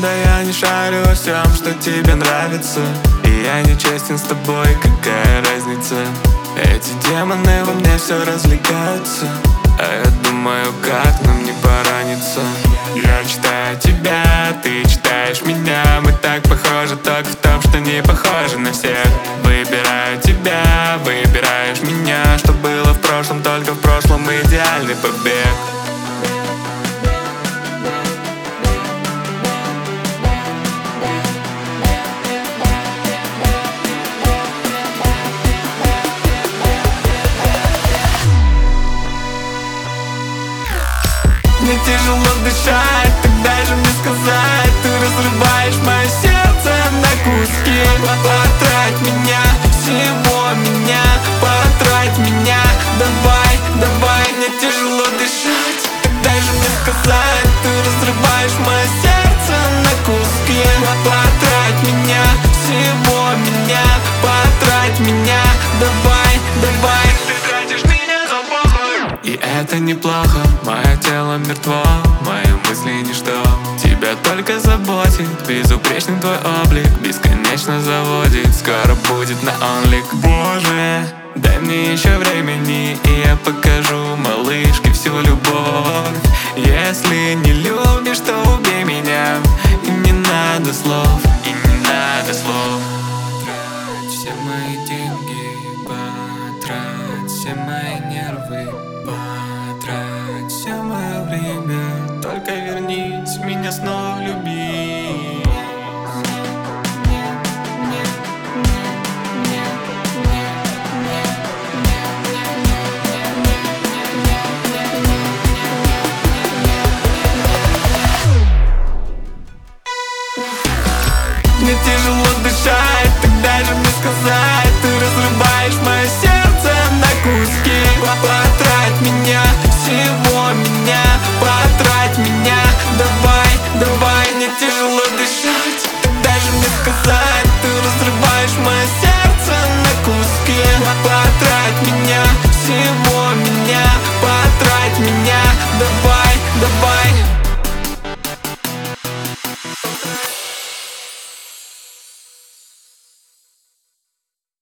Да я не шарю во всем, что тебе нравится, и я не честен с тобой, какая разница? Эти демоны во мне все развлекаются, а я думаю, как нам не пораниться. Я читаю тебя, ты читаешь меня. Мы так похожи только в том, что не похожи на всех. Выбираю тебя, выбираешь меня. Что было в прошлом, только в прошлом идеальный побег. Мне тяжело дышать, так дай же мне сказать. Ты разрываешь мое сердце на куски. Потрать меня, всего меня, потрать меня. Давай, давай, мне тяжело дышать, так дай же мне сказать. Ты разрываешь мое сердце на куски. Потрать меня, всего меня, потрать меня. Давай, давай. Ты тратишь меня за похуй. И это неплохо, мое тело мертво, мои мысли ничто. Тебя только заботит безупречный твой облик, бесконечно заводит, скоро будет на онлик. Боже, дай мне еще времени, и я покажу малышке всю любовь. Если не любишь, то убей меня, и не надо слов.